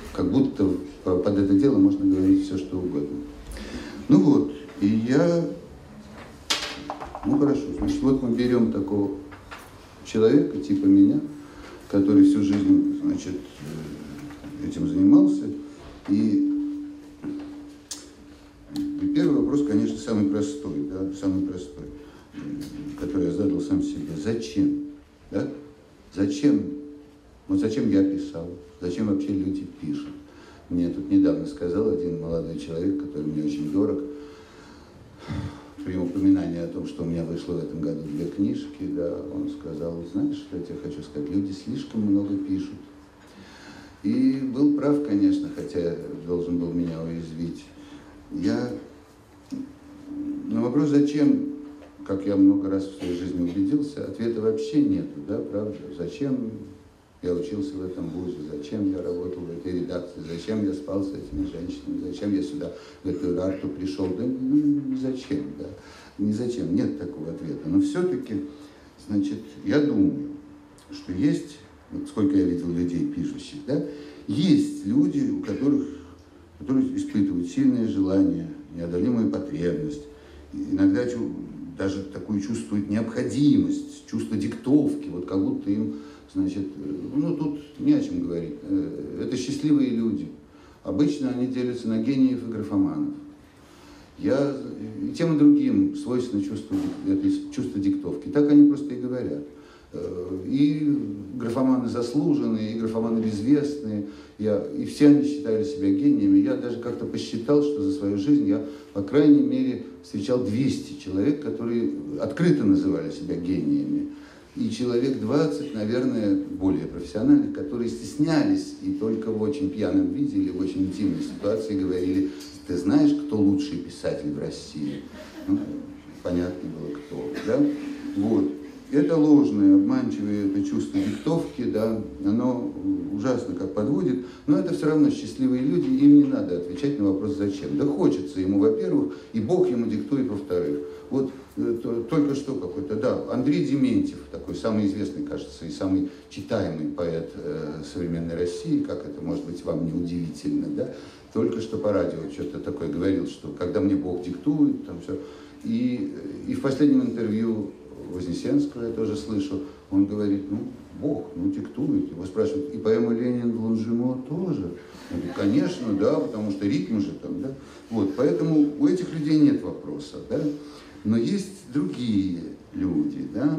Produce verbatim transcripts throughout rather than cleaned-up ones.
как будто под это дело можно говорить все, что угодно. Ну вот, и я, ну хорошо, значит, вот мы берем такого человека, типа меня, который всю жизнь, значит, этим занимался, и, и первый вопрос, конечно, самый простой, да, самый простой, который я задал сам себе. Зачем? Да? Зачем? Вот зачем я писал? Зачем вообще люди пишут? Мне тут недавно сказал один молодой человек, который мне очень дорог, при упоминании о том, что у меня вышло в этом году две книжки, да, он сказал: знаешь, что я тебе хочу сказать, люди слишком много пишут. И был прав, конечно, хотя должен был меня уязвить. Я... На вопрос «зачем?», как я много раз в своей жизни убедился, ответа вообще нету, да, правда? Зачем я учился в этом вузе, зачем я работал в этой редакции, зачем я спал с этими женщинами, зачем я сюда, в эту рарту пришел, да ну, не зачем, да, не зачем, нет такого ответа. Но все-таки, значит, я думаю, что есть, вот сколько я видел людей пишущих, да, есть люди, у которых, которые испытывают сильное желание, неодолимую потребность, иногда даже такую чувствуют необходимость, чувство диктовки, вот как будто им, значит, ну тут не о чем говорить. Это счастливые люди. Обычно они делятся на гениев и графоманов. Я и тем и другим свойственно чувство, это чувство диктовки. Так они просто и говорят. И графоманы заслуженные, и графоманы безвестные. Я, и все они считали себя гениями. Я даже как-то посчитал, что за свою жизнь я, по крайней мере, встречал двести человек, которые открыто называли себя гениями. И человек двадцать, наверное, более профессиональных, которые стеснялись и только в очень пьяном виде или в очень интимной ситуации говорили: ты знаешь, кто лучший писатель в России? Ну, понятно было, кто, да? Вот. Это ложное, обманчивое это чувство диктовки, да, оно ужасно как подводит, но это все равно счастливые люди, им не надо отвечать на вопрос «зачем?». Да хочется ему, во-первых, и Бог ему диктует, во-вторых. Вот то, только что какой-то, да, Андрей Дементьев, такой самый известный, кажется, и самый читаемый поэт э, современной России, как это, может быть, вам не удивительно, да, только что по радио что-то такое говорил, что когда мне Бог диктует, там все, и, и в последнем интервью Вознесенского я тоже слышу, он говорит: ну, Бог, ну, диктует. Его спрашивают: и поэма Ленин в Лонжемо тоже? Он говорит: конечно, да, потому что ритм же там, да. Вот, поэтому у этих людей нет вопроса, да. Но есть другие люди, да.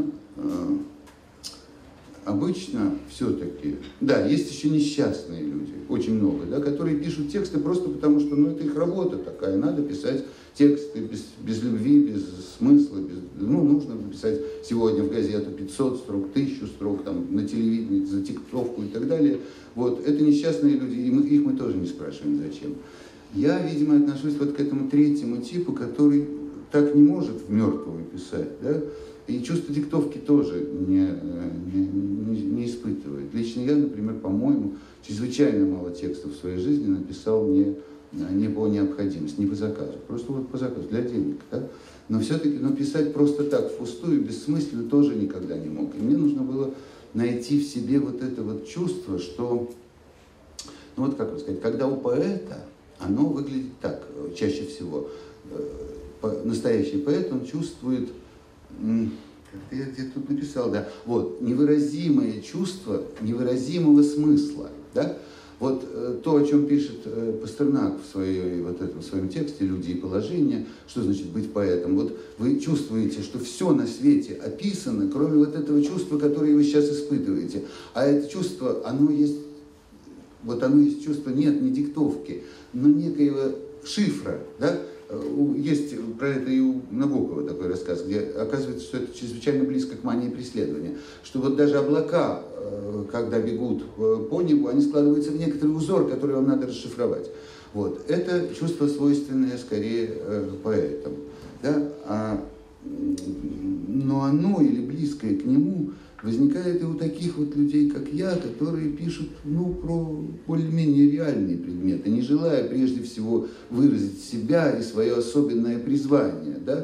Обычно все-таки, да, есть еще несчастные люди, очень много, да, которые пишут тексты просто потому, что, ну, это их работа такая, надо писать тексты без, без любви, без смысла, без, ну, нужно писать сегодня в газету пятьсот строк, тысячу строк, там, на телевидении, за тиктовку и так далее. Вот, это несчастные люди, и мы, их мы тоже не спрашиваем, зачем. Я, видимо, отношусь вот к этому третьему типу, который так не может в мертвую писать, да, и чувство диктовки тоже не, не, не, не испытывает. Лично я, например, по-моему, чрезвычайно мало текстов в своей жизни написал не, не по необходимости, не по заказу. Просто вот по заказу, для денег. Да? Но все-таки но писать просто так, впустую, бессмысленно, тоже никогда не мог. И мне нужно было найти в себе вот это вот чувство, что, ну вот как сказать, когда у поэта оно выглядит так, чаще всего. Настоящий поэт, он чувствует... Как-то я где-то тут написал, да, вот, невыразимое чувство невыразимого смысла, да, вот э, то, о чем пишет э, Пастернак в, своей, вот этом, в своем тексте «Люди и положение», что значит быть поэтом, вот вы чувствуете, что все на свете описано, кроме вот этого чувства, которое вы сейчас испытываете, а это чувство, оно есть, вот оно есть чувство, нет, не диктовки, но некоего шифра, да. Есть про это и у Набокова такой рассказ, где оказывается, что это чрезвычайно близко к мании преследования. Что вот даже облака, когда бегут по небу, они складываются в некоторый узор, который вам надо расшифровать. Вот. Это чувство, свойственное скорее поэтам. Да? А, но оно или близкое к нему возникает и у таких вот людей, как я, которые пишут, ну, про более-менее реальные предметы, не желая прежде всего выразить себя и свое особенное призвание, да,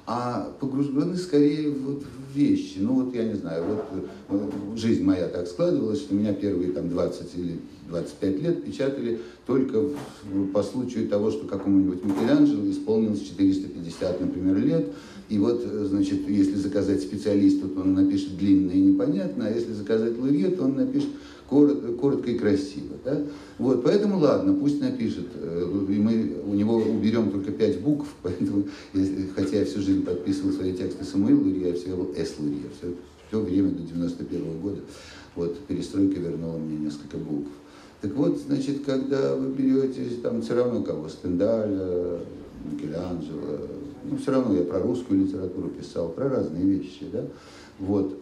а погружены скорее вот в вещи. Ну вот я не знаю, вот жизнь моя так складывалась, что меня первые там двадцать или двадцать пять лет печатали только по случаю того, что какому-нибудь Микеланджело исполнилось четыреста пятьдесят, например, лет. И вот, значит, если заказать специалисту, то он напишет длинно и непонятно, а если заказать Лурье, то он напишет коротко, коротко и красиво. Да? Вот, поэтому ладно, пусть напишет. И мы у него уберем только пять букв, поэтому, хотя я всю жизнь подписывал свои тексты Самуил Лурье, я всегда был С. Лурье. Все, все время до девяносто первого года. Вот, перестройка вернула мне несколько букв. Так вот, значит, когда вы берете там все равно кого, Стендаля, Микеланджело, ну, все равно я про русскую литературу писал, про разные вещи, да, вот.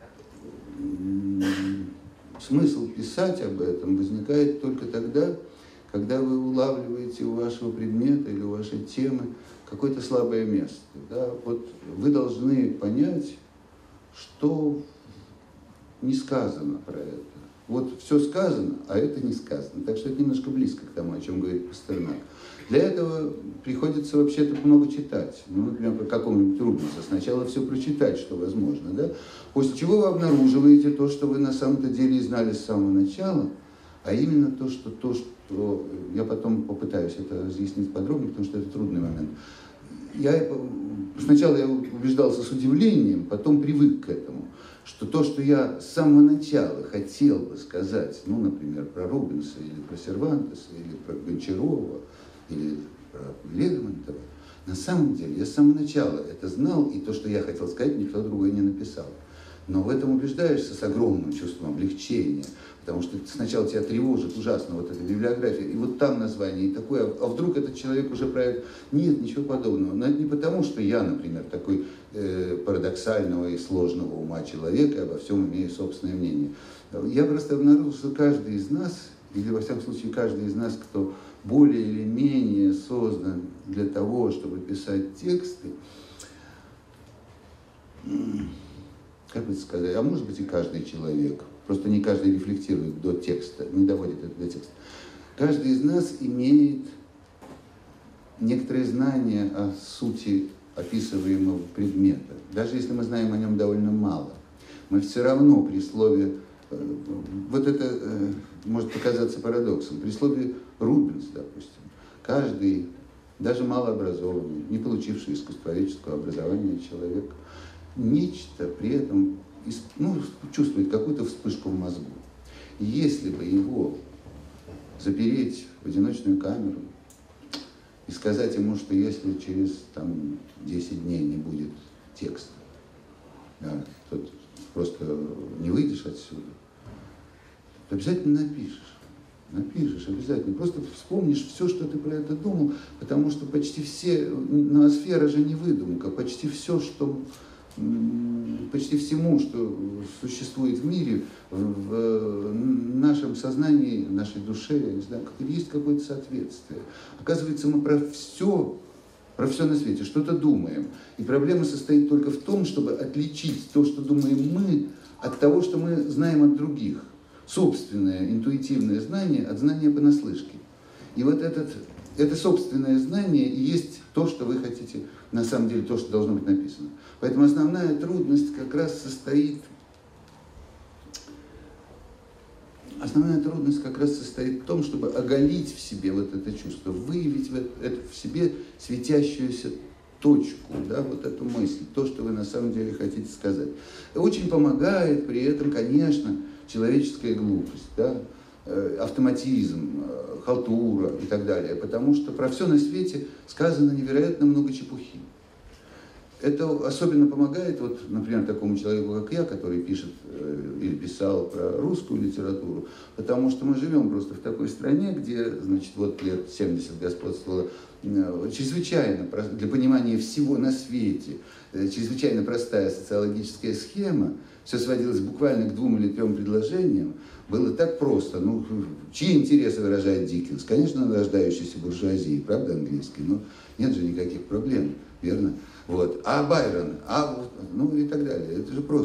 Смысл писать об этом возникает только тогда, когда вы улавливаете у вашего предмета или у вашей темы какое-то слабое место, да, вот вы должны понять, что не сказано про это. Вот все сказано, а это не сказано. Так что это немножко близко к тому, о чем говорит Пастернак. Для этого приходится вообще-то много читать. Ну, например, по какому-нибудь Рубенса. Сначала все прочитать, что возможно, да? После чего вы обнаруживаете то, что вы на самом-то деле знали с самого начала, а именно то, что то, что... Я потом попытаюсь это разъяснить подробнее, потому что это трудный момент. Я... Сначала я убеждался с удивлением, потом привык к этому, что то, что я с самого начала хотел бы сказать, ну, например, про Рубенса, или про Сервантеса, или про Гончарова, или про Лермонтова, на самом деле я с самого начала это знал, и то, что я хотел сказать, никто другой не написал. Но в этом убеждаешься с огромным чувством облегчения, потому что сначала тебя тревожит ужасно вот эта библиография, и вот там название, и такое, а вдруг этот человек уже правит? Нет, ничего подобного. Но это не потому, что я, например, такой э, парадоксального и сложного ума человека, и обо всем имею собственное мнение. Я просто обнаружил, что каждый из нас, или во всяком случае каждый из нас, кто более или менее создан для того, чтобы писать тексты, как бы сказать, а может быть и каждый человек, просто не каждый рефлектирует до текста, не доводит это до текста. Каждый из нас имеет некоторые знания о сути описываемого предмета. Даже если мы знаем о нем довольно мало, мы все равно при слове, вот это может показаться парадоксом, при слове Рубенс, допустим, каждый, даже малообразованный, не получивший искусствоведческого образования человек, нечто при этом ну, чувствует какую-то вспышку в мозгу. И если бы его запереть в одиночную камеру и сказать ему, что если через там, десять дней не будет текста, да, то просто не выйдешь отсюда, то обязательно напишешь. Напишешь обязательно. Просто вспомнишь все, что ты про это думал, потому что почти все, ноосфера же не выдумка, почти все, что почти всему, что существует в мире, в нашем сознании, в нашей душе, я не знаю, есть какое-то соответствие. Оказывается, мы про все, про все на свете что-то думаем. И проблема состоит только в том, чтобы отличить то, что думаем мы, от того, что мы знаем от других. Собственное интуитивное знание от знания понаслышке. И вот этот, это собственное знание и есть то, что вы хотите, на самом деле, то, что должно быть написано. Поэтому основная трудность как раз состоит, основная трудность как раз состоит в том, чтобы оголить в себе вот это чувство, выявить в, это, в себе светящуюся точку, да, вот эту мысль, то, что вы на самом деле хотите сказать. И очень помогает при этом, конечно, человеческая глупость, да, автоматизм, халтура и так далее, потому что про все на свете сказано невероятно много чепухи. Это особенно помогает, вот, например, такому человеку, как я, который пишет э, или писал про русскую литературу, потому что мы живем просто в такой стране, где, значит, вот лет семьдесят господствовала э, чрезвычайно, для понимания всего на свете, э, чрезвычайно простая социологическая схема, все сводилось буквально к двум или трем предложениям, было так просто. Ну, чьи интересы выражает Диккенс? Конечно, рождающейся буржуазии, правда, английский, но нет же никаких проблем, верно? Вот. А Байрон, а, ну и так далее. Это же просто.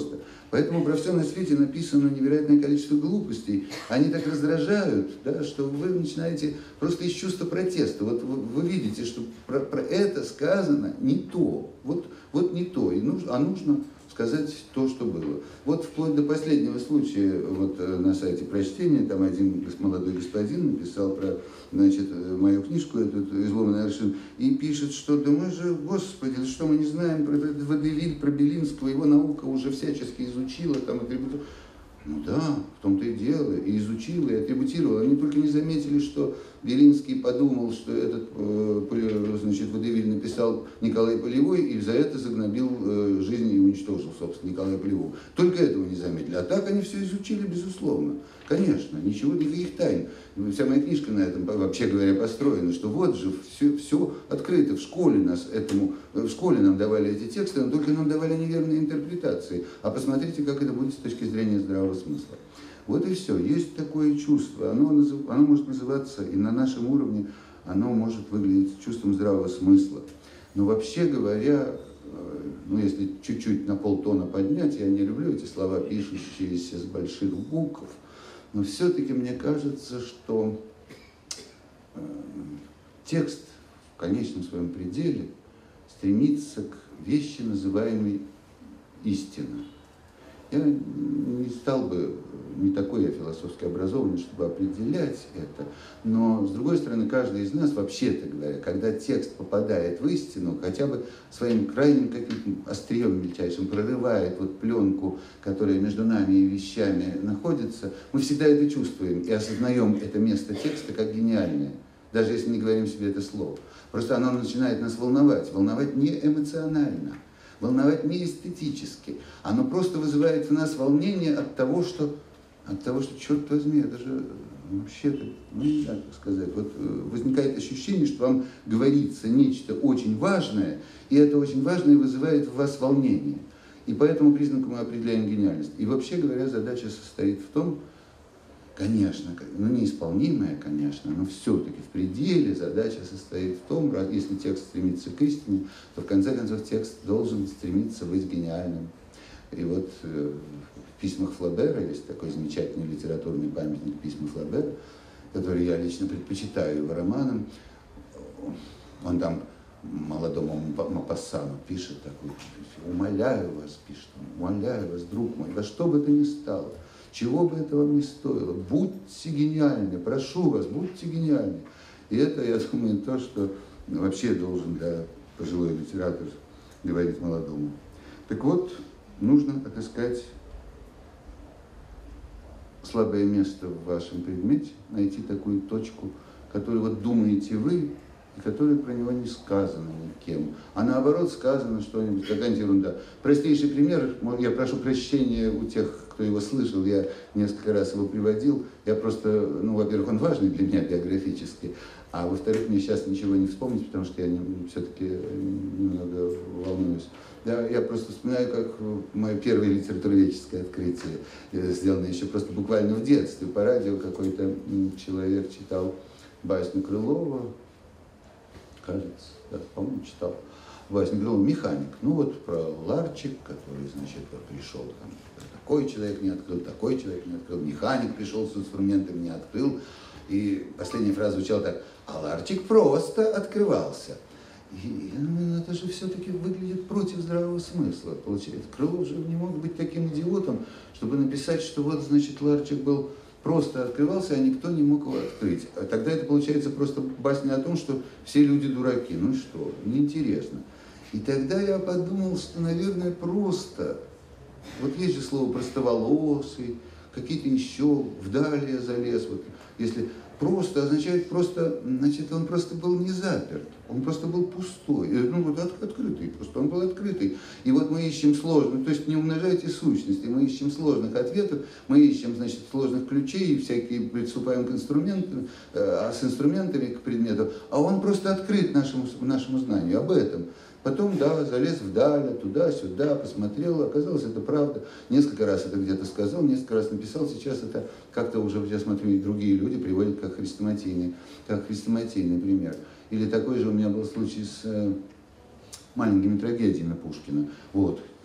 Поэтому про все на свете написано невероятное количество глупостей. Они так раздражают, да, что вы начинаете просто из чувства протеста. Вот вы, вы видите, что про, про это сказано не то. Вот, вот не то. И нужно, а нужно сказать то, что было. Вот вплоть до последнего случая вот, на сайте прочтения, там один молодой господин написал про, значит, мою книжку, эту «Изломанный аршин», и пишет, что да мы же, господи, что мы не знаем про Водевиль, про Белинского, его наука уже всячески изучила, там, атрибутировала. Ну да, в том-то и дело, и изучила, и атрибутировала. Они только не заметили, что Белинский подумал, что этот, значит, Водевиль написал Николай Полевой, и за это загнобил жизнь и уничтожил, собственно, Николая Полевого. Только этого не заметили. А так они все изучили, безусловно. Конечно, ничего, никаких тайн. Вся моя книжка на этом, вообще говоря, построена, что вот же все, все открыто. В школе нас этому, в школе нам давали эти тексты, но только нам давали неверные интерпретации. А посмотрите, как это будет с точки зрения здравого смысла. Вот и все. Есть такое чувство. Оно, оно может называться, и на нашем уровне оно может выглядеть чувством здравого смысла. Но вообще говоря, ну если чуть-чуть на полтона поднять, я не люблю эти слова, пишущиеся с больших букв, но все-таки мне кажется, что э, текст в конечном своем пределе стремится к вещи, называемой истина. Я не стал бы, не такой я философски образованный, чтобы определять это, но, с другой стороны, каждый из нас, вообще-то говоря, когда текст попадает в истину, хотя бы своим крайним каким-то острием мельчайшим прорывает вот пленку, которая между нами и вещами находится, мы всегда это чувствуем и осознаем это место текста как гениальное, даже если не говорим себе это слово. Просто оно начинает нас волновать, волновать не эмоционально, волновать не эстетически. Оно просто вызывает в нас волнение от того, что, от того, что черт возьми, это же вообще-то, ну не знаю, как сказать, вот возникает ощущение, что вам говорится нечто очень важное, и это очень важное вызывает в вас волнение. И по этому признаку мы определяем гениальность. И вообще говоря, задача состоит в том, конечно, ну неисполнимая, конечно, но все-таки в пределе задача состоит в том, если текст стремится к истине, то в конце концов текст должен стремиться быть гениальным. И вот э, в письмах Флобера есть такой замечательный литературный памятник письма Флобера, который я лично предпочитаю его романам. Он там молодому Мопассану пишет такую: «Умоляю вас, пишет он, умоляю вас, друг мой, во что бы то ни стало, чего бы это вам ни стоило, будьте гениальны, прошу вас, будьте гениальны». И это, я думаю, то, что вообще должен, да, пожилой литератор говорить молодому. Так вот, нужно отыскать слабое место в вашем предмете, найти такую точку, которую вот думаете вы, и которая про него не сказано никем, а наоборот сказано что-нибудь, какая-нибудь ерунда. Простейший пример, я прошу прощения у тех, кто его слышал, я несколько раз его приводил, я просто, ну, во-первых, он важный для меня биографически, а во-вторых, мне сейчас ничего не вспомнить, потому что я все-таки немного волнуюсь. Да, я просто вспоминаю, как мое первое литературоведческое открытие, сделанное еще просто буквально в детстве, по радио какой-то человек читал басню Крылова, кажется, да, по-моему, читал басню Крылова «Механик». Ну вот про ларчик, который, значит, пришел, там, такой человек не открыл, такой человек не открыл, механик пришел с инструментом, не открыл. И последняя фраза звучала так: а ларчик просто открывался. И я думаю, это же все-таки выглядит против здравого смысла. Получается, Крылов же не мог быть таким идиотом, чтобы написать, что вот, значит, ларчик был просто открывался, а никто не мог его открыть. А тогда это получается просто басня о том, что все люди дураки. Ну что, неинтересно. И тогда я подумал, что, наверное, просто, вот есть же слово простоволосый, какие-то еще, вдали я залез, вот, если просто означает просто, значит, он просто был не заперт, он просто был пустой, ну вот от, открытый, просто он был открытый. И вот мы ищем сложных, то есть не умножайте сущности, мы ищем сложных ответов, мы ищем, значит, сложных ключей, всякие приступаем к инструментам, а с инструментами к предмету, а он просто открыт нашему, нашему знанию об этом. Потом, да, залез вдаль, туда-сюда, посмотрел, оказалось, это правда. Несколько раз это где-то сказал, несколько раз написал. Сейчас это как-то уже, я смотрю, и другие люди приводят как хрестоматийный, как хрестоматийный пример. Или такой же у меня был случай с э, маленькими трагедиями Пушкина. Вот,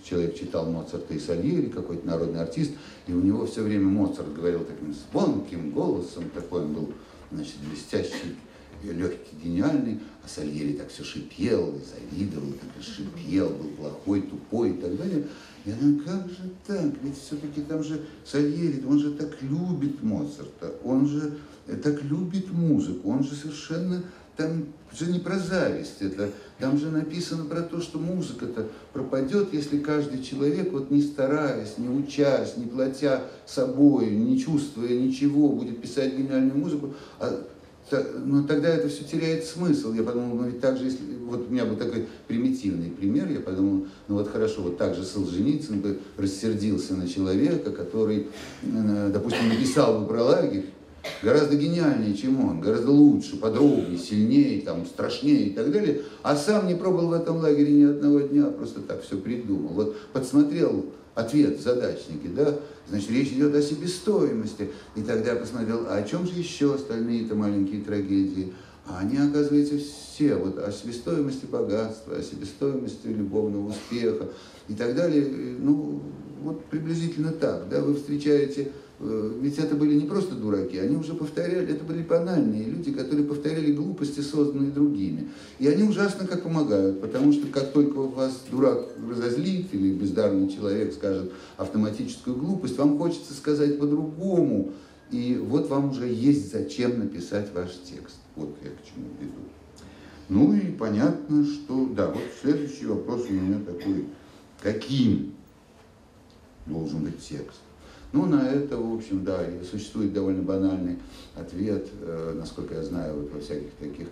человек читал Моцарта и Сальери, какой-то народный артист, и у него все время Моцарт говорил таким звонким голосом, такой он был, значит, блестящий, легкий, гениальный, а Сальери так все шипел, и завидовал, и так шипел, был плохой, тупой и так далее. Я думаю, как же так? Ведь все-таки там же Сальери, он же так любит Моцарта, он же так любит музыку, он же совершенно, там же не про зависть, это, там же написано про то, что музыка-то пропадет, если каждый человек, вот не стараясь, не учась, не платя собой, не чувствуя ничего, будет писать гениальную музыку, а но тогда это все теряет смысл. Я подумал, ну ведь так же, если... Вот у меня был такой примитивный пример, я подумал, ну вот хорошо, вот так же Солженицын бы рассердился на человека, который, допустим, написал бы про лагерь, гораздо гениальнее, чем он, гораздо лучше, подробнее, сильнее, там, страшнее и так далее, а сам не пробовал в этом лагере ни одного дня, просто так все придумал. Вот подсмотрел ответ в задачнике, да, значит, речь идет о себестоимости. И тогда я посмотрел, а о чем же еще остальные-то маленькие трагедии? А они, оказывается, все вот о себестоимости богатства, о себестоимости любовного успеха и так далее. Ну, вот приблизительно так, да, вы встречаете, ведь это были не просто дураки, они уже повторяли, это были банальные люди, которые повторяли глупости, созданные другими. И они ужасно как помогают, потому что как только вас дурак разозлит или бездарный человек скажет автоматическую глупость, вам хочется сказать по-другому, и вот вам уже есть зачем написать ваш текст. Вот я к чему веду. Ну и понятно, что, да, вот следующий вопрос у меня такой, каким должен быть текст? Ну, на это, в общем, да, существует довольно банальный ответ, э, насколько я знаю, вот во всяких таких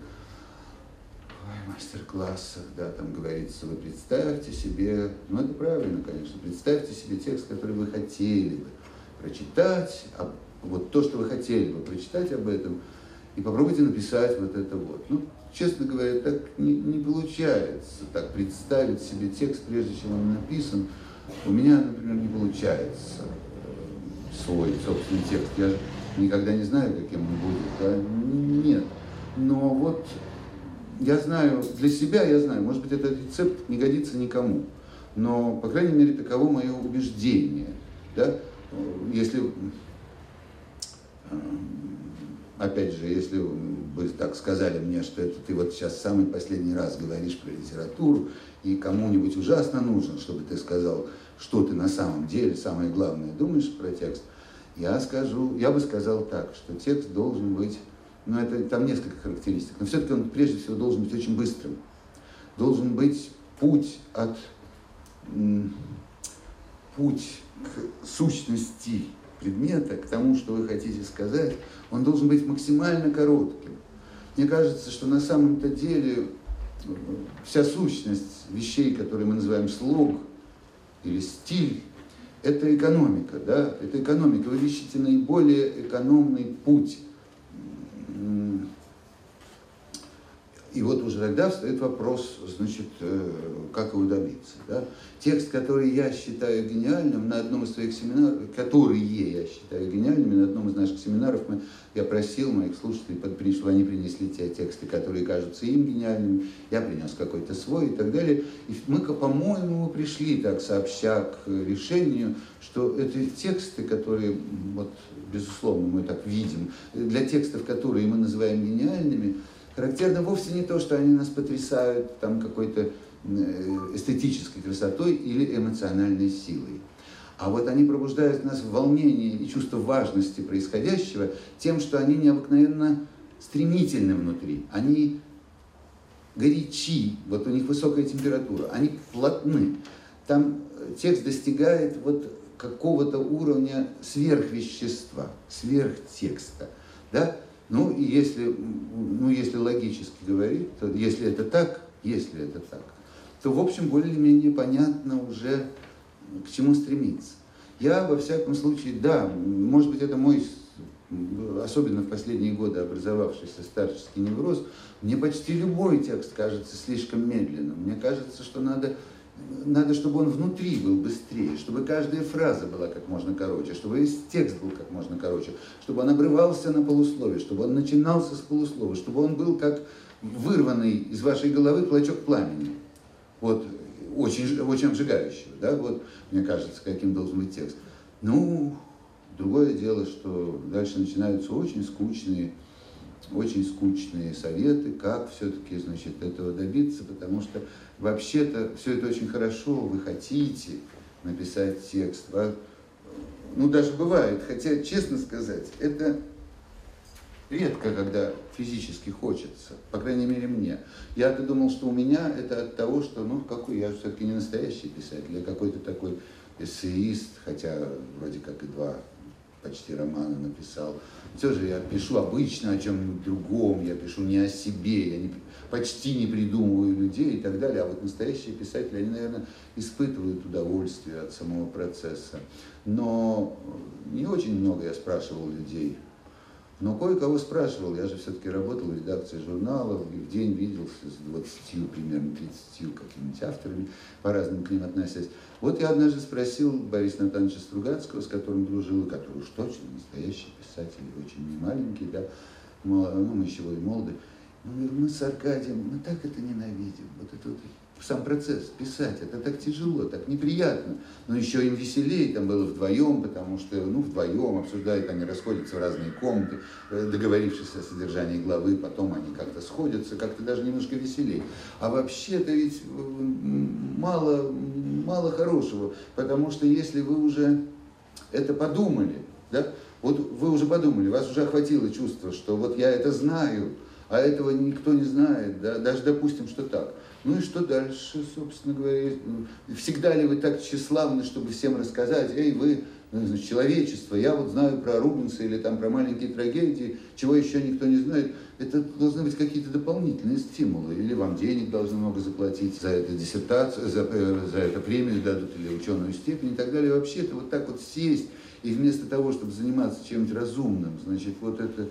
ой, мастер-классах, да, там говорится, вы представьте себе, ну, это правильно, конечно, представьте себе текст, который вы хотели бы прочитать, а, вот то, что вы хотели бы прочитать об этом, и попробуйте написать вот это вот. Ну, честно говоря, так не, не получается, так представить себе текст, прежде чем он написан. У меня, например, не получается свой собственный текст. Я же никогда не знаю, каким он будет. Да? Нет. Но вот я знаю, для себя я знаю, может быть, этот рецепт не годится никому. Но, по крайней мере, таково мое убеждение. Да? Если, опять же, если вы так сказали мне, что это ты вот сейчас самый последний раз говоришь про литературу, и кому-нибудь ужасно нужно, чтобы ты сказал, что ты на самом деле, самое главное, думаешь про текст, я скажу, я бы сказал так, что текст должен быть, ну это там несколько характеристик, но все-таки он прежде всего должен быть очень быстрым. Должен быть путь от, м, путь к сущности предмета, к тому, что вы хотите сказать, он должен быть максимально коротким. Мне кажется, что на самом-то деле вся сущность вещей, которые мы называем слог или стиль, это экономика, да, это экономика. Вы ищете наиболее экономный путь. И вот уже тогда встает вопрос, значит, как его добиться. Да? Текст, который я считаю гениальным, на одном из своих семинаров, которые я считаю гениальными, на одном из наших семинаров мы, я просил моих слушателей, чтобы они принесли те тексты, которые кажутся им гениальными, я принес какой-то свой и так далее. И мы, по-моему, пришли так сообща к решению, что эти тексты, которые, вот, безусловно, мы так видим, для текстов, которые мы называем гениальными, характерно вовсе не то, что они нас потрясают там какой-то эстетической красотой или эмоциональной силой. А вот они пробуждают в нас волнение и чувство важности происходящего тем, что они необыкновенно стремительны внутри. Они горячи, вот у них высокая температура, они плотны. Там текст достигает вот какого-то уровня сверхвещества, сверхтекста. Да? Ну, и если, ну, если логически говорить, то если это так, если это так, то, в общем, более-менее понятно уже, к чему стремиться. Я, во всяком случае, да, может быть, это мой, особенно в последние годы образовавшийся старческий невроз, мне почти любой текст кажется слишком медленным. Мне кажется, что надо... Надо, чтобы он внутри был быстрее, чтобы каждая фраза была как можно короче, чтобы весь текст был как можно короче, чтобы он обрывался на полусловие, чтобы он начинался с полуслова, чтобы он был как вырванный из вашей головы клочок пламени. Вот очень, очень обжигающего, да, вот, мне кажется, каким должен быть текст. Ну, другое дело, что дальше начинаются очень скучные, очень скучные советы, как все-таки, значит, этого добиться, потому что вообще-то все это очень хорошо, вы хотите написать текст, ну, даже бывает, хотя, честно сказать, это редко, когда физически хочется, по крайней мере, мне. Я-то думал, что у меня это от того, что, ну, какой, я все-таки не настоящий писатель, я какой-то такой эссеист, хотя вроде как и два почти романа написал. Все же я пишу обычно о чем-нибудь другом, я пишу не о себе, я не, почти не придумываю людей и так далее. А вот настоящие писатели, они, наверное, испытывают удовольствие от самого процесса. Но не очень много я спрашивал людей. Но кое-кого спрашивал, я же все-таки работал в редакции журналов, и в день виделся с двадцатью, примерно тридцатью какими-нибудь авторами, по-разному к ним относясь. Вот я однажды спросил Бориса Натановича Стругацкого, с которым дружил, и который уж точно настоящий писатель, очень не маленький, да, ну, мы еще и молоды. Он говорит, мы с Аркадием, мы так это ненавидим, вот это вот, сам процесс писать, это так тяжело, так неприятно, но еще им веселее там было вдвоем, потому что, ну, вдвоем обсуждают, они расходятся в разные комнаты, договорившись о содержании главы, потом они как-то сходятся, как-то даже немножко веселее. А вообще-то ведь мало, мало хорошего, потому что если вы уже это подумали, да, вот вы уже подумали, вас уже охватило чувство, что вот я это знаю, а этого никто не знает, да, даже допустим, что так. Ну и что дальше, собственно говоря? Всегда ли вы так тщеславны, чтобы всем рассказать, эй, вы, значит, человечество, я вот знаю про Рубенса или там про маленькие трагедии, чего еще никто не знает. Это должны быть какие-то дополнительные стимулы. Или вам денег должны много заплатить за эту диссертацию, за, за эту премию дадут, или ученую степень и так далее. Вообще-то вот так вот сесть, и вместо того, чтобы заниматься чем-нибудь разумным, значит, вот это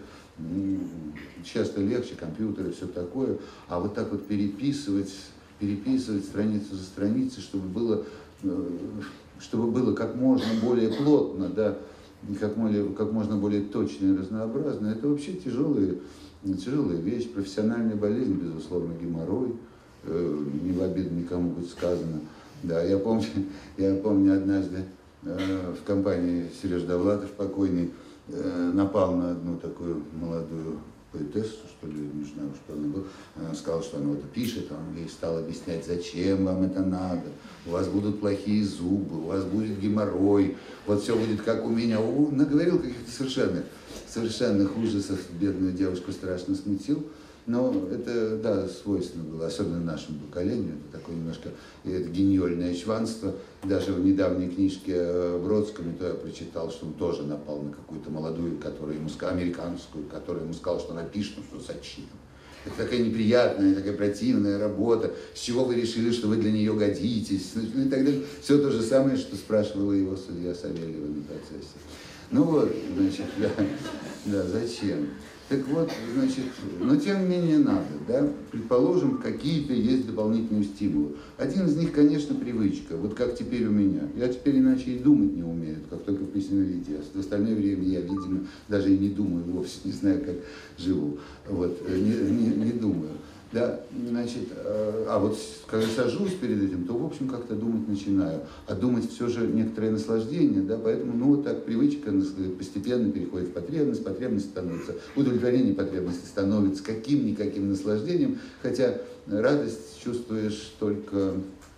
часто легче, компьютеры, все такое, а вот так вот переписывать, переписывать страницу за страницей, чтобы было, чтобы было как можно более плотно, да, как, более, как можно более точно и разнообразно, это вообще тяжелая, тяжелая вещь, профессиональная болезнь, безусловно, геморрой, не в обиду никому будет сказано. Да, я помню, я помню однажды в компании Сережа Довлатов покойный напал на одну такую молодую поэтессу, что ли, не знаю, что она была. Она сказала, что она это пишет, а он ей стал объяснять, зачем вам это надо. У вас будут плохие зубы, у вас будет геморрой, вот все будет как у меня. Он наговорил каких-то совершенных, совершенных ужасов, бедную девушку страшно смутил. Но это, да, свойственно было, особенно нашему поколению, это такое немножко это гениальное чванство. Даже в недавней книжке Бродского то я прочитал, что он тоже напал на какую-то молодую, которая ему сказала, американскую, которая ему сказала, что она пишет, ну что зачем? Это такая неприятная, такая противная работа, с чего вы решили, что вы для нее годитесь, ну и так далее. Все то же самое, что спрашивала его судья Савельева на процессе. Ну вот, значит, да, да, зачем? Так вот, значит, но тем не менее надо, да, предположим, какие-то есть дополнительные стимулы. Один из них, конечно, привычка, вот как теперь у меня. Я теперь иначе и думать не умею, как только в письменном виде. В остальное время я, видимо, даже и не думаю, вовсе не знаю, как живу, вот, не, не, не думаю. Да, значит, а вот когда сажусь перед этим, то, в общем, как-то думать начинаю. А думать все же некоторое наслаждение, да, поэтому, ну, вот так привычка постепенно переходит в потребность, потребность становится, удовлетворение потребности становится каким-никаким наслаждением, хотя радость чувствуешь только,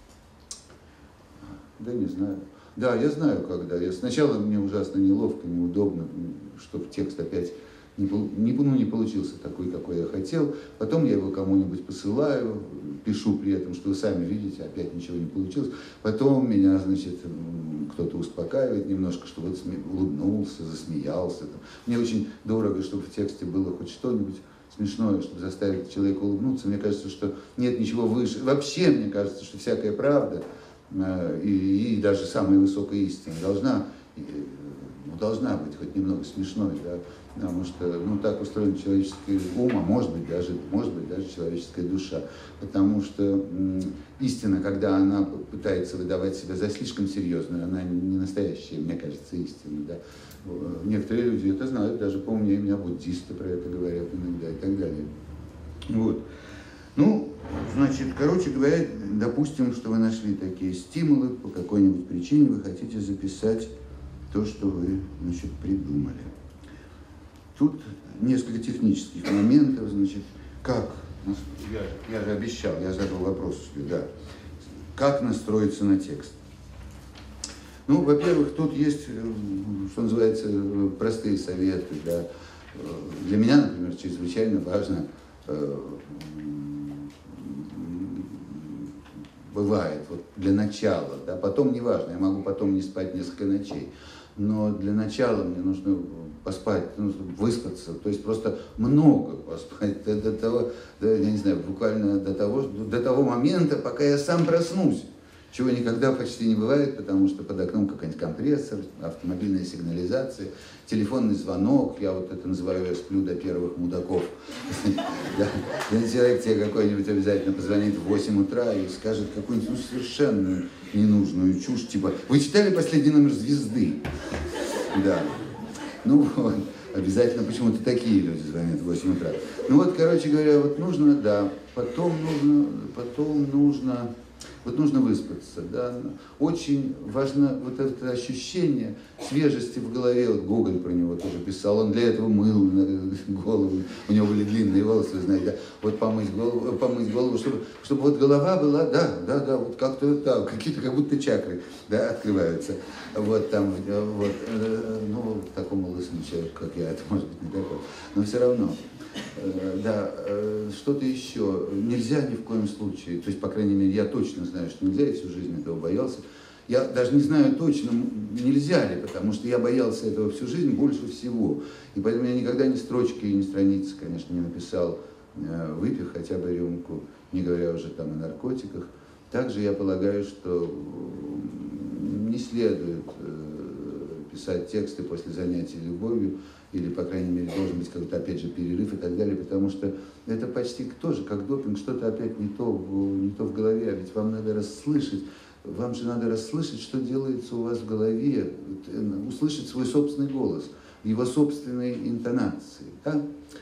да, не знаю. Да, я знаю, когда. Я, сначала мне ужасно неловко, неудобно, чтобы текст опять Не, не, ну, не получился такой, какой я хотел. Потом я его кому-нибудь посылаю, пишу при этом, что вы сами видите, опять ничего не получилось. Потом меня, значит, кто-то успокаивает немножко, что вот улыбнулся, засмеялся. Мне очень дорого, чтобы в тексте было хоть что-нибудь смешное, чтобы заставить человека улыбнуться. Мне кажется, что нет ничего выше. Вообще, мне кажется, что всякая правда и, и даже самая высокая истина должна, ну, должна быть хоть немного смешной, да, потому что, ну, так устроен человеческий ум, а может быть даже, может быть даже человеческая душа, потому что м, истина, когда она пытается выдавать себя за слишком серьезную, она не настоящая, мне кажется, истина, да. Некоторые люди это знают, даже поумнее меня буддисты про это говорят иногда и так далее. Вот. Ну, значит, короче говоря, допустим, что вы нашли такие стимулы, по какой-нибудь причине вы хотите записать то, что вы, значит, придумали. Тут несколько технических моментов, значит, как, я, я же обещал, я задал вопрос себе, да, как настроиться на текст. Ну, во-первых, тут есть, что называется, простые советы. Да. Для меня, например, чрезвычайно важно, бывает, вот для начала, да, потом не важно, я могу потом не спать несколько ночей, но для начала мне нужно поспать, нужно выспаться, то есть просто много поспать до, до того, до, я не знаю, буквально до того, до того момента, пока я сам проснусь. Чего никогда почти не бывает, потому что под окном какой-нибудь компрессор, автомобильная сигнализация, телефонный звонок, я вот это называю, я сплю до первых мудаков. Человек тебе какой-нибудь обязательно позвонит в восемь утра и скажет какую-нибудь совершенно ненужную чушь, типа, вы читали последний номер «Звезды»? Да. Ну вот, обязательно почему-то такие люди звонят в восемь утра. Ну вот, короче говоря, вот нужно, да, потом нужно, потом нужно... Вот нужно выспаться, да. Очень важно вот это ощущение свежести в голове. Вот Гоголь про него тоже писал. Он для этого мыл голову. У него были длинные волосы, вы знаете, да. Вот помыть голову, помыть голову, чтобы, чтобы вот голова была, да, да, да, вот как-то да, какие-то как будто чакры, да, открываются. Вот там, вот, ну, такому лысому человеку, как я, это может быть не такое, но все равно. Да, что-то еще. Нельзя ни в коем случае, то есть, по крайней мере, я точно знаю, что нельзя, я всю жизнь этого боялся. Я даже не знаю точно, нельзя ли, потому что я боялся этого всю жизнь больше всего. И поэтому я никогда ни строчки, ни страницы, конечно, не написал, выпив хотя бы рюмку, не говоря уже там о наркотиках. Также я полагаю, что не следует писать тексты после занятий любовью, или, по крайней мере, должен быть какой-то, опять же, перерыв и так далее, потому что это почти тоже, как допинг, что-то опять не то, не то в голове, а ведь вам надо расслышать, вам же надо расслышать, что делается у вас в голове, услышать свой собственный голос, его собственные интонации, да?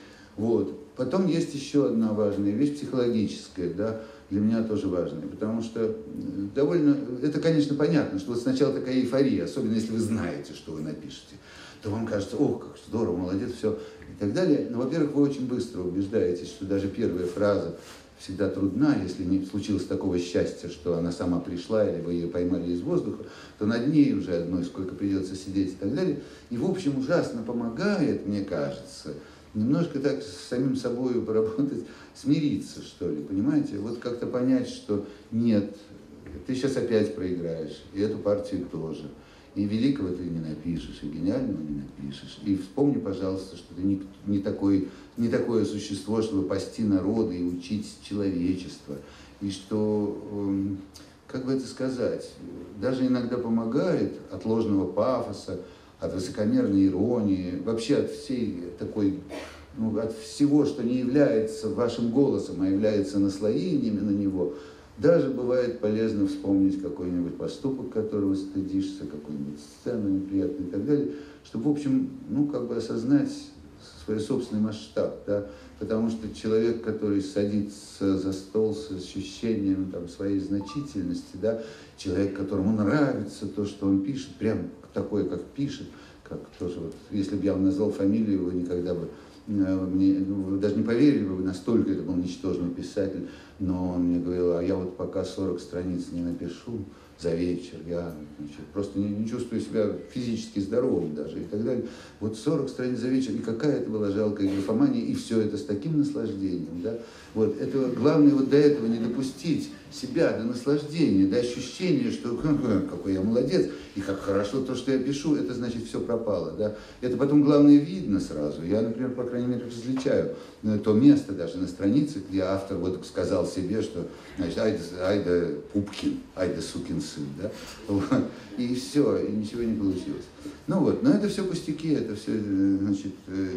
Вот. Потом есть еще одна важная вещь, психологическая, да, для меня тоже важная, потому что довольно, это, конечно, понятно, что вот сначала такая эйфория, особенно если вы знаете, что вы напишете, то вам кажется, ох, как здорово, молодец, все, и так далее. Но, во-первых, вы очень быстро убеждаетесь, что даже первая фраза всегда трудна, если не случилось такого счастья, что она сама пришла, или вы ее поймали из воздуха, то над ней уже одной сколько придется сидеть и так далее. И, в общем, ужасно помогает, мне кажется, немножко так с самим собой поработать, смириться, что ли, понимаете? Вот как-то понять, что нет, ты сейчас опять проиграешь, и эту партию тоже. И великого ты не напишешь, и гениального не напишешь. И вспомни, пожалуйста, что ты не, не, такой, не такое существо, чтобы пасти народы и учить человечество. И что, как бы это сказать, даже иногда помогает от ложного пафоса, от высокомерной иронии, вообще от всей такой, ну, от всего, что не является вашим голосом, а является наслоениями на него. Даже бывает полезно вспомнить какой-нибудь поступок, которого стыдишься, какую-нибудь сцену неприятную и так далее, чтобы, в общем, ну, как бы осознать свой собственный масштаб, да, потому что человек, который садится за стол с ощущением там, своей значительности, да, человек, которому нравится то, что он пишет, прям такое, как пишет, как тоже вот, если бы я вам назвал фамилию, вы никогда бы мне, ну, вы даже не поверили бы, настолько это был ничтожный писатель, но он мне говорил, а я вот пока сорок страниц не напишу за вечер, я значит, просто не, не чувствую себя физически здоровым даже и так далее. Вот сорок страниц за вечер, и какая это была жалкая графомания, и все это с таким наслаждением, да. Вот это главное вот до этого не допустить себя до наслаждения, до ощущения, что какой я молодец, и как хорошо то, что я пишу, это значит все пропало, да. Это потом главное видно сразу. Я, например, по крайней мере, различаю то место даже на странице, где автор вот сказал себе, что, значит, айда, айда Пупкин, айда сукин сын, да, вот. И все, и ничего не получилось. Ну вот, но это все пустяки, это все, значит,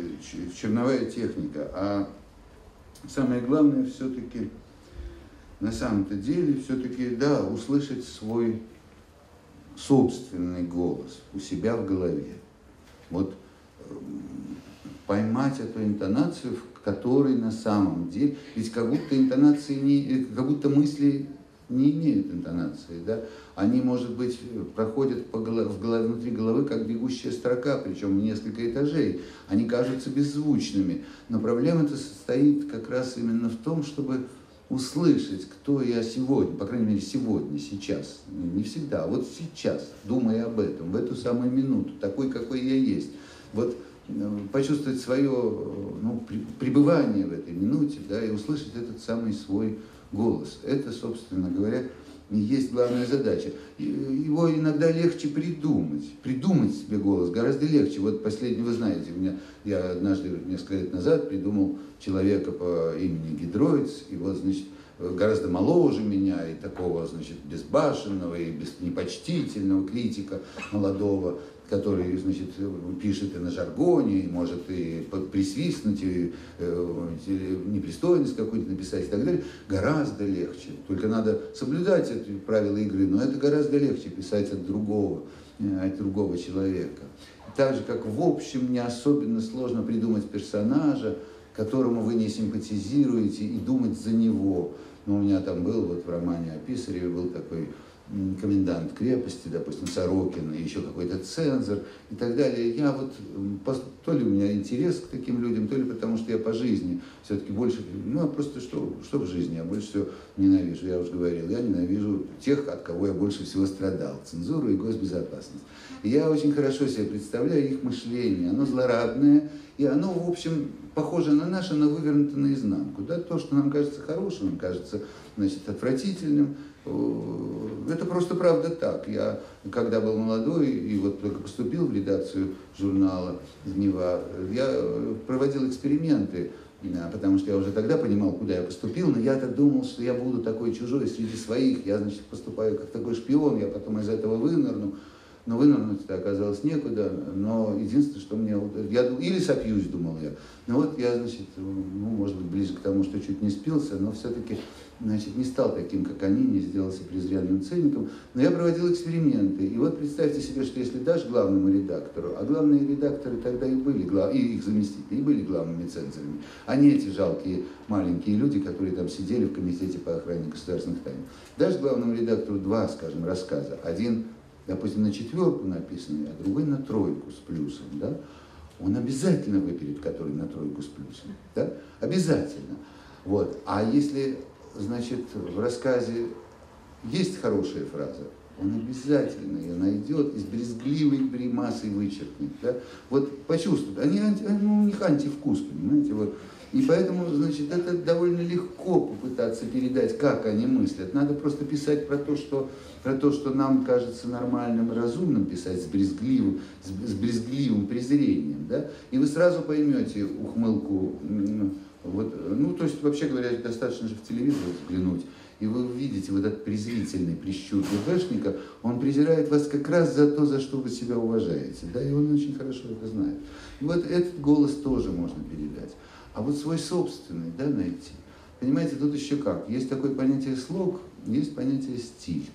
черновая техника, а самое главное все-таки, на самом-то деле, все-таки, да, услышать свой собственный голос у себя в голове. Вот поймать эту интонацию, в которой на самом деле, ведь как будто интонации не, как будто мысли не имеют интонации, да? Они, может быть, проходят по голове, в голове, внутри головы, как бегущая строка, причем в несколько этажей. Они кажутся беззвучными. Но проблема-то состоит как раз именно в том, чтобы услышать, кто я сегодня, по крайней мере, сегодня, сейчас, не всегда, а вот сейчас, думая об этом, в эту самую минуту, такой, какой я есть. Вот почувствовать свое, ну, пребывание в этой минуте, да, и услышать этот самый свой голос. Это, собственно говоря, и есть главная задача. Его иногда легче придумать. Придумать себе голос гораздо легче. Вот последний, вы знаете, у меня, я однажды, несколько лет назад, придумал человека по имени Гидроиц, и вот, значит, гораздо моложе меня, и такого, значит, безбашенного, и без, непочтительного критика молодого, который, значит, пишет и на жаргоне, и может и присвистнуть, и э, непристойность какую-то написать и так далее, гораздо легче. Только надо соблюдать эти правила игры, но это гораздо легче писать от другого, от другого человека. Так же, как в общем, не особенно сложно придумать персонажа, которому вы не симпатизируете, и думать за него. Но у меня там был, вот в романе о Писареве был такой комендант крепости, допустим, Сорокин, и еще какой-то цензор и так далее. Я вот, то ли у меня интерес к таким людям, то ли потому, что я по жизни все-таки больше, ну, а просто что, что в жизни я больше всего ненавижу, я уже говорил, я ненавижу тех, от кого я больше всего страдал, цензуру и госбезопасность. И я очень хорошо себе представляю их мышление, оно злорадное, и оно, в общем, похоже на наше, но вывернуто наизнанку. Да? То, что нам кажется хорошим, кажется, значит, отвратительным, это просто правда так. Я, когда был молодой и вот только поступил в редакцию журнала «Нева», я проводил эксперименты, потому что я уже тогда понимал, куда я поступил, но я-то думал, что я буду такой чужой среди своих, я, значит, поступаю как такой шпион, я потом из этого вынырну. Но вынырнуть-то оказалось некуда, но единственное, что мне... Я, или сопьюсь, думал я. Но вот я, значит, ну, может быть, ближе к тому, что чуть не спился, но все-таки, значит, не стал таким, как они, не сделался презренным ценником. Но я проводил эксперименты. И вот представьте себе, что если дашь главному редактору, а главные редакторы тогда и были, и их заместители, и были главными цензорами, а не эти жалкие маленькие люди, которые там сидели в комитете по охране государственных тайн. Дашь главному редактору два, скажем, рассказа. Один, допустим, на четверку написанный, а другой на тройку с плюсом, да, он обязательно выберет, который на тройку с плюсом, да, обязательно. Вот. А если, значит, в рассказе есть хорошая фраза, он обязательно ее найдет и с брезгливой гримасой вычеркнет, да. Вот почувствуют, они, они, у них антивкус, понимаете, вот. И поэтому, значит, это довольно легко попытаться передать, как они мыслят. Надо просто писать про то, что, про то, что нам кажется нормальным и разумным, писать с брезгливым, с, с брезгливым презрением. Да? И вы сразу поймете ухмылку. Вот, ну, то есть, вообще говоря, достаточно же в телевизор взглянуть. И вы увидите вот этот презрительный прищур ГБшника, он презирает вас как раз за то, за что вы себя уважаете. Да? И он очень хорошо это знает. И вот этот голос тоже можно передать. А вот свой собственный, да, найти. Понимаете, тут еще как. Есть такое понятие слог, есть понятие стиль.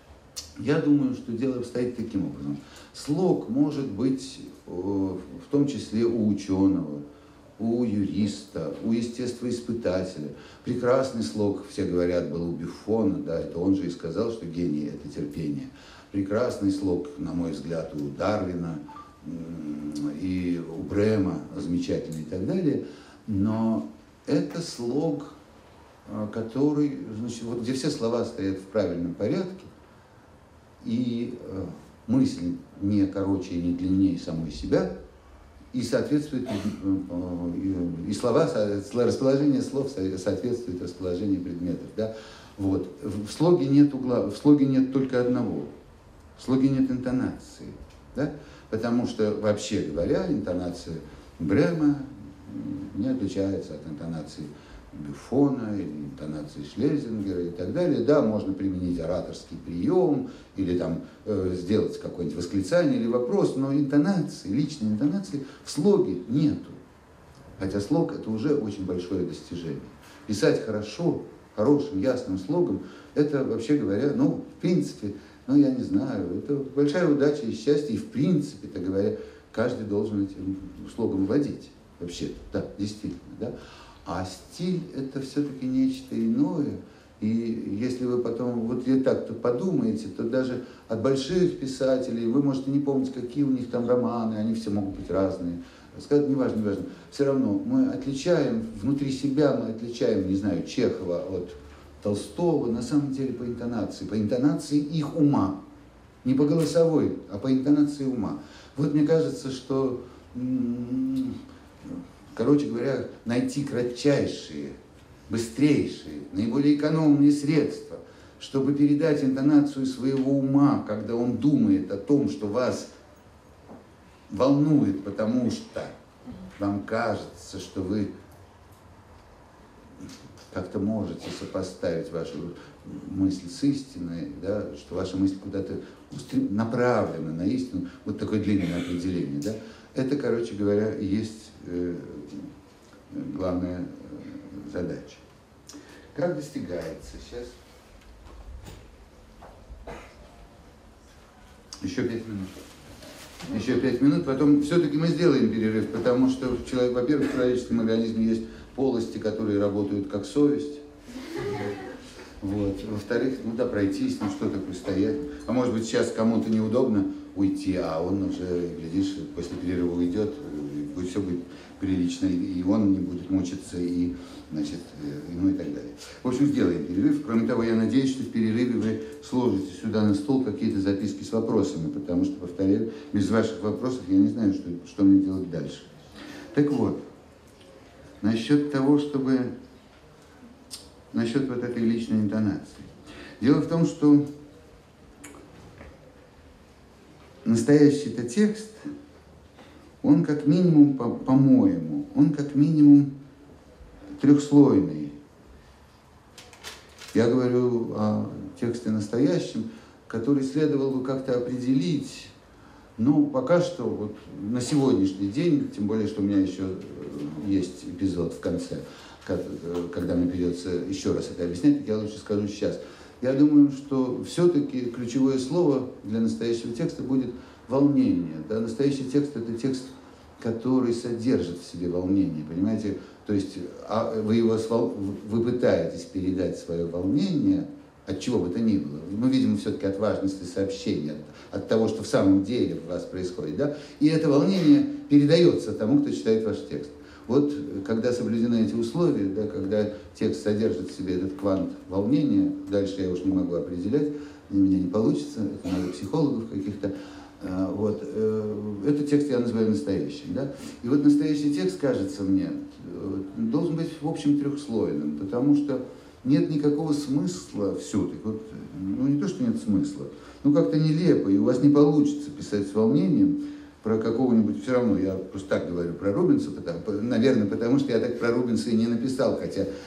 Я думаю, что дело обстоит таким образом. Слог может быть в том числе у ученого, у юриста, у естествоиспытателя. Прекрасный слог, все говорят, был у Бюфона, да, это он же и сказал, что гений – это терпение. Прекрасный слог, на мой взгляд, у Дарвина и у Брема, замечательный и так далее. Но это слог, который, значит, вот где все слова стоят в правильном порядке, и э, мысль не короче и не длиннее самой себя, и соответствует, и, и слова, расположение слов соответствует расположению предметов. Да? Вот. В слоге нет угла, в слоге нет только одного, в слоге нет интонации. Да? Потому что, вообще говоря, интонация Брема не отличается от интонации Бюфона или интонации Шлезингера и так далее. Да, можно применить ораторский прием или там э, сделать какое-нибудь восклицание или вопрос, но интонации, личной интонации в слоге нету. Хотя слог – это уже очень большое достижение. Писать хорошо, хорошим, ясным слогом – это, вообще говоря, ну, в принципе, ну, я не знаю, это большая удача и счастье, и в принципе, так говоря, каждый должен этим слогом владеть. вообще-то, да, действительно, да. А стиль – это все-таки нечто иное. И если вы потом, вот и так-то подумаете, то даже от больших писателей, вы можете не помнить, какие у них там романы, они все могут быть разные. Сказать, неважно, неважно. Все равно мы отличаем, внутри себя мы отличаем, не знаю, Чехова от Толстого, на самом деле по интонации, по интонации их ума. Не по голосовой, а по интонации ума. Вот мне кажется, что, короче говоря, найти кратчайшие, быстрейшие, наиболее экономные средства, чтобы передать интонацию своего ума, когда он думает о том, что вас волнует, потому что вам кажется, что вы как-то можете сопоставить вашу мысль с истиной, да, что ваша мысль куда-то направлена на истину, вот такое длинное определение, да, это, короче говоря, и есть э, главная э, задача. Как достигается сейчас? Еще пять минут. Еще пять минут, потом все-таки мы сделаем перерыв, потому что, человек, во-первых, в человеческом организме есть полости, которые работают как совесть. Вот. Во-вторых, ну да, пройтись, ну что такое стоять. А может быть, сейчас кому-то неудобно уйти, а он уже, глядишь, после перерыва уйдет, и все будет прилично, и он не будет мучиться, и, значит, ну и так далее. В общем, сделаем перерыв. Кроме того, я надеюсь, что в перерыве вы сложите сюда на стол какие-то записки с вопросами, потому что, повторяю, без ваших вопросов я не знаю, что, что мне делать дальше. Так вот, насчет того, чтобы... Насчет вот этой личной интонации. Дело в том, что настоящий-то текст, он как минимум, по- по-моему, он как минимум трехслойный. Я говорю о тексте настоящем, который следовало бы как-то определить. Ну, пока что, вот на сегодняшний день, тем более, что у меня еще есть эпизод в конце, когда мне придется еще раз это объяснять, я лучше скажу сейчас. Я думаю, что все-таки ключевое слово для настоящего текста будет волнение. Да? Настоящий текст – это текст, который содержит в себе волнение, понимаете? То есть а вы, его, вы пытаетесь передать свое волнение, от чего бы то ни было. Мы видим все-таки от важности сообщения, от, от того, что в самом деле у вас происходит. Да? И это волнение передается тому, кто читает ваш текст. Вот когда соблюдены эти условия, да, когда текст содержит в себе этот квант волнения, дальше я уж не могу определять, у меня не получится, это надо психологов каких-то, вот, этот текст я называю настоящим. Да? И вот настоящий текст, кажется мне, должен быть в общем трехслойным, потому что нет никакого смысла все-таки, вот, ну не то, что нет смысла, ну как-то нелепо, и у вас не получится писать с волнением про какого-нибудь, все равно, я просто так говорю про Рубенса, потому, наверное, потому что я так про Рубенса и не написал, хотя э,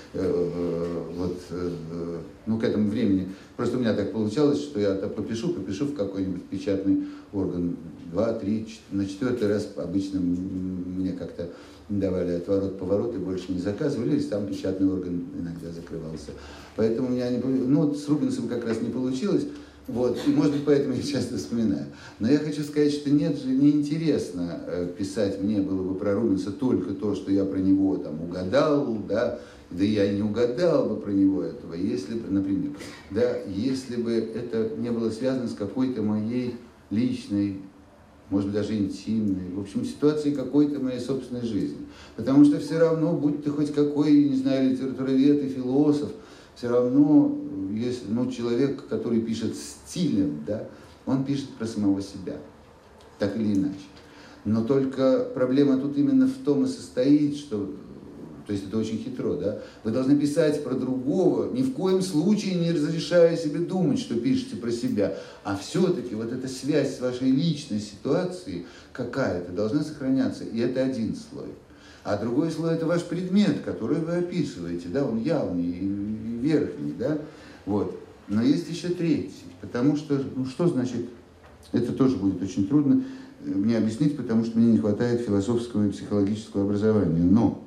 э, вот, э, ну, к этому времени, просто у меня так получалось, что я так попишу, попишу в какой-нибудь печатный орган, два, три, на четвертый раз обычно мне как-то давали отворот-поворот и больше не заказывали, и там печатный орган иногда закрывался. Поэтому у меня не, ну, вот с Рубенсом как раз не получилось. Вот, и, может быть, поэтому я часто вспоминаю. Но я хочу сказать, что нет же, неинтересно писать мне было бы про Рубенса только то, что я про него там угадал, да, да я и не угадал бы про него этого, если бы, например, да, если бы это не было связано с какой-то моей личной, может быть, даже интимной, в общем, ситуацией какой-то моей собственной жизни. Потому что все равно, будь ты хоть какой, не знаю, литературовед и философ, все равно, если, ну, человек, который пишет стилем, да, он пишет про самого себя, так или иначе. Но только проблема тут именно в том и состоит, что, то есть это очень хитро, да, вы должны писать про другого, ни в коем случае не разрешая себе думать, что пишете про себя, а все-таки вот эта связь с вашей личной ситуацией какая-то должна сохраняться, и это один слой. А другой слой – это ваш предмет, который вы описываете, да, он явный и верхний, да, вот. Но есть еще третий, потому что, ну что значит, это тоже будет очень трудно мне объяснить, потому что мне не хватает философского и психологического образования. Но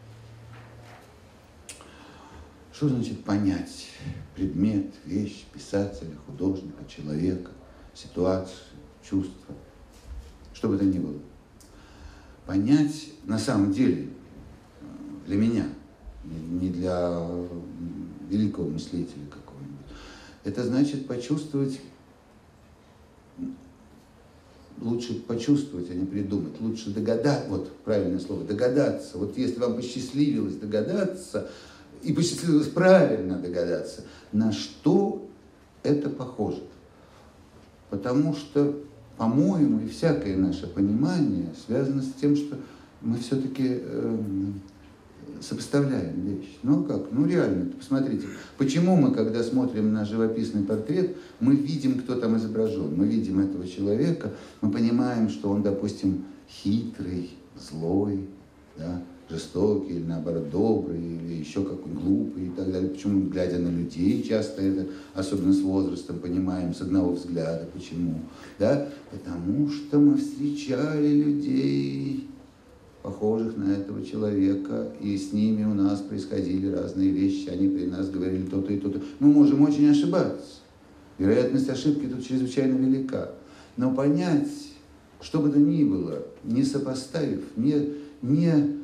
что значит понять предмет, вещь, писателя, художника, человека, ситуацию, чувства, что бы то ни было? понять на самом деле для меня, не для великого мыслителя какого-нибудь, это значит почувствовать, лучше почувствовать, а не придумать, лучше догадаться, вот правильное слово, догадаться. Вот если вам посчастливилось догадаться, и посчастливилось правильно догадаться, на что это похоже. Потому что, по-моему, и всякое наше понимание связано с тем, что мы все-таки э, сопоставляем вещи. Ну как? Ну реально, посмотрите, почему мы, когда смотрим на живописный портрет, мы видим, кто там изображен, мы видим этого человека, мы понимаем, что он, допустим, хитрый, злой, да, жестокий, или наоборот добрый, или еще какой глупый и так далее. Почему, глядя на людей, часто это, особенно с возрастом, понимаем с одного взгляда. Почему? Да? Потому что мы встречали людей, похожих на этого человека, и с ними у нас происходили разные вещи, они при нас говорили то-то и то-то. Мы можем очень ошибаться. Вероятность ошибки тут чрезвычайно велика. Но понять, что бы то ни было, не сопоставив, не, не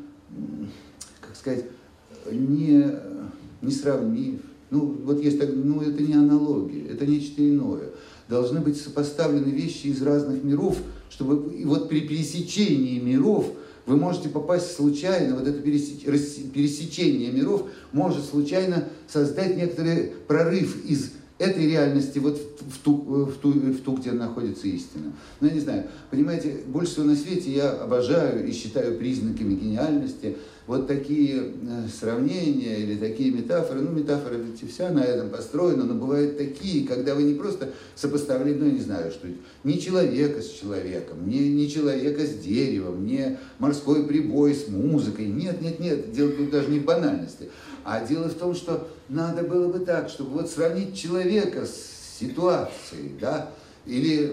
как сказать, не, не сравнив, ну, вот есть, ну, это не аналогия, это нечто иное. Должны быть сопоставлены вещи из разных миров, чтобы, и вот при пересечении миров вы можете попасть случайно, вот это пересечение миров может случайно создать некоторый прорыв из этой реальности вот в ту, в, ту, в ту, где находится истина. Ну, я не знаю, понимаете, больше всего на свете я обожаю и считаю признаками гениальности вот такие сравнения или такие метафоры. Ну, метафора ведь вся на этом построена, но бывают такие, когда вы не просто сопоставляете, ну, я не знаю, что не человека с человеком, не, не человека с деревом, не морской прибой с музыкой. Нет, нет, нет, дело тут даже не в банальности. А дело в том, что надо было бы так, чтобы вот сравнить человека с ситуацией, да, или,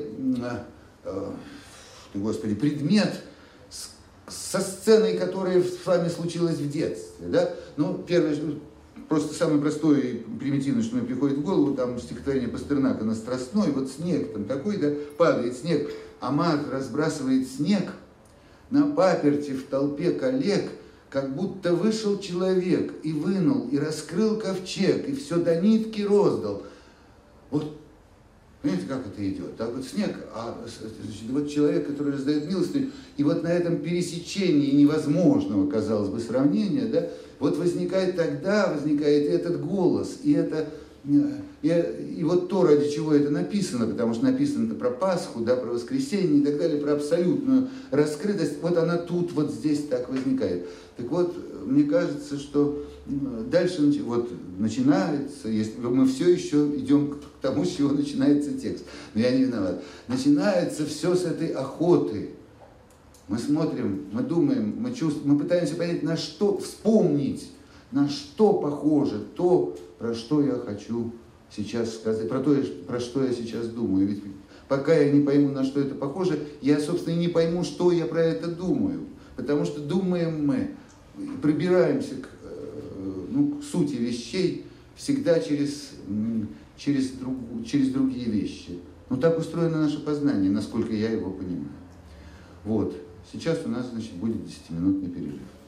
э, господи, предмет с, со сценой, которая с вами случилась в детстве, да. Ну, первое, просто самое простое и примитивное, что мне приходит в голову, там стихотворение Пастернака на Страстной, вот снег там такой, да, падает снег, а маг разбрасывает снег на паперти в толпе коллег, как будто вышел человек и вынул, и раскрыл ковчег, и все до нитки роздал. Вот, понимаете, как это идет? Так вот снег, а значит, вот человек, который раздает милостыню, и вот на этом пересечении невозможного, казалось бы, сравнения, да, вот возникает тогда, возникает этот голос, и это... И, и вот то, ради чего это написано, потому что написано это про Пасху, да, про воскресенье и так далее, про абсолютную раскрытость, вот она тут, вот здесь так возникает. Так вот, мне кажется, что дальше вот начинается, если мы все еще идем к тому, с чего начинается текст, но я не виноват, начинается все с этой охоты. Мы смотрим, мы думаем, мы чувствуем, мы пытаемся понять, на что вспомнить, на что похоже то, про что я хочу сейчас сказать, про то, про что я сейчас думаю. Ведь пока я не пойму, на что это похоже, я, собственно, и не пойму, что я про это думаю. Потому что думаем мы, пробираемся к, ну, к сути вещей всегда через, через, друг, через другие вещи. Но так устроено наше познание, насколько я его понимаю. Вот. Сейчас у нас, значит, будет десятиминутный перерыв.